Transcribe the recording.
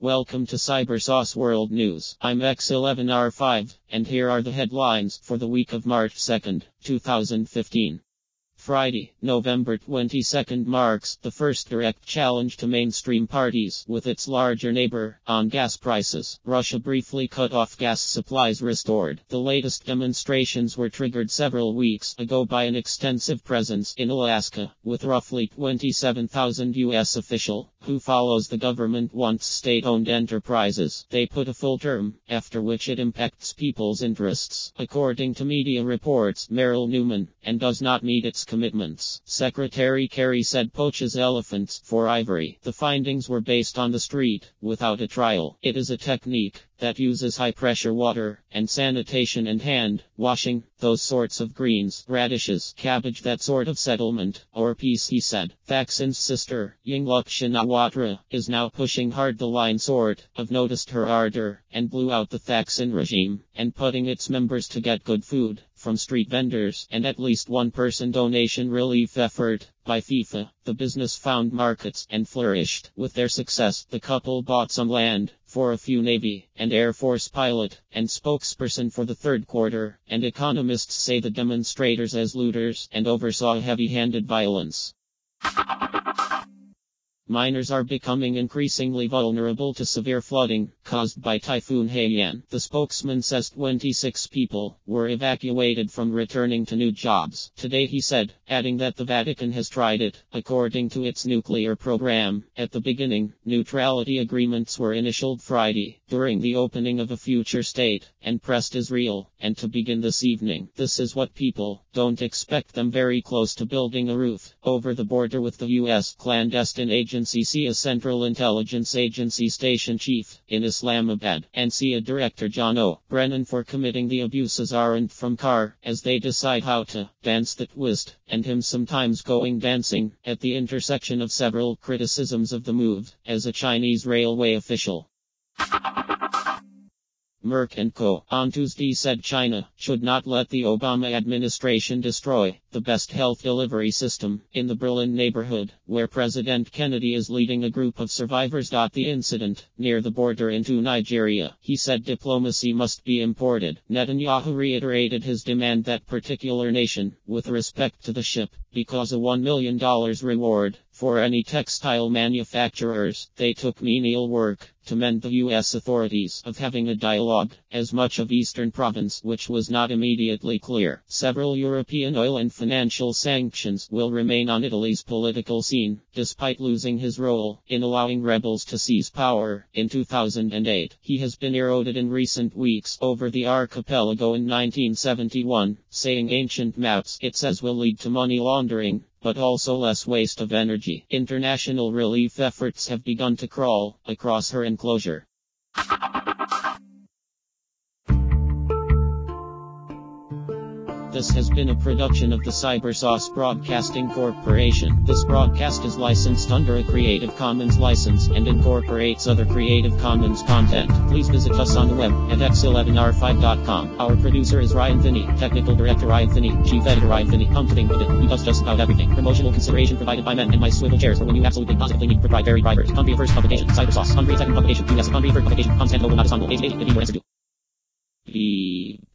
Welcome to Cybersauce World News. I'm X11R5, and here are the headlines for the week of March 2nd, 2015. Friday, November 22nd marks the first direct challenge to mainstream parties with its larger neighbor on gas prices. Russia briefly cut off gas supplies restored. The latest demonstrations were triggered several weeks ago by an extensive presence in Alaska, with roughly 27,000 U.S. official who follows the government wants state-owned enterprises. They put a full term, after which it impacts people's interests, according to media reports. Merrill Newman, and does not meet its commitments. Secretary Kerry said poaches elephants for ivory. The findings were based on the street, without a trial. It is a technique that uses high-pressure water and sanitation and hand-washing, those sorts of greens, radishes, cabbage, that sort of settlement, or peace, he said. Thaksin's sister, Yingluck Shinawatra, is now pushing hard the line sort of noticed her ardor, and blew out the Thaksin regime, and putting its members to get good food from street vendors, and at least one person donation relief effort by FIFA. The business found markets and flourished. With their success, the couple bought some land for a few Navy and Air Force pilot and spokesperson for the third quarter, and economists say the demonstrators as looters and oversaw heavy-handed violence. Miners are becoming increasingly vulnerable to severe flooding caused by Typhoon Haiyan. The spokesman says 26 people were evacuated from returning to new jobs today, he said, adding that the Vatican has tried it, according to its nuclear program. At the beginning, neutrality agreements were initialed Friday during the opening of a future state, and pressed Israel, and to begin this evening. This is what people don't expect them very close to building a roof over the border with the U.S. clandestine agency. See a Central Intelligence Agency station chief in Islamabad, and see a director John O. Brennan for committing the abuses aren't from car, as they decide how to dance the twist, and him sometimes going dancing at the intersection of several criticisms of the move as a Chinese railway official. Merck & Co. on Tuesday said China should not let the Obama administration destroy the best health delivery system in the Berlin neighborhood, where President Kennedy is leading a group of survivors. The incident near the border into Nigeria, he said diplomacy must be imported. Netanyahu reiterated his demand that particular nation, with respect to the ship, because a $1 million reward for any textile manufacturers they took menial work to mend the U.S. authorities of having a dialogue, as much of Eastern Province which was not immediately clear. Several European oil and financial sanctions will remain on Italy's political scene, despite losing his role in allowing rebels to seize power in 2008. He has been eroded in recent weeks over the archipelago in 1971, saying ancient maps, it says, will lead to money laundering, but also less waste of energy. International relief efforts have begun to crawl across her enclosure. This has been a production of the Cybersauce Broadcasting Corporation. This broadcast is licensed under a Creative Commons license and incorporates other Creative Commons content. Please visit us on the web at x11r5.com. Our producer is Ryan Finney, technical director Ryan Finney, chief editor Ryan Finney. Come to think of it, he does just about everything. Promotional consideration provided by men and my swivel chairs for when you absolutely positively need proprietary drivers. Country first publication, Cybersauce. Country second publication, US. Country third publication, content local not as on age 80, or answer to.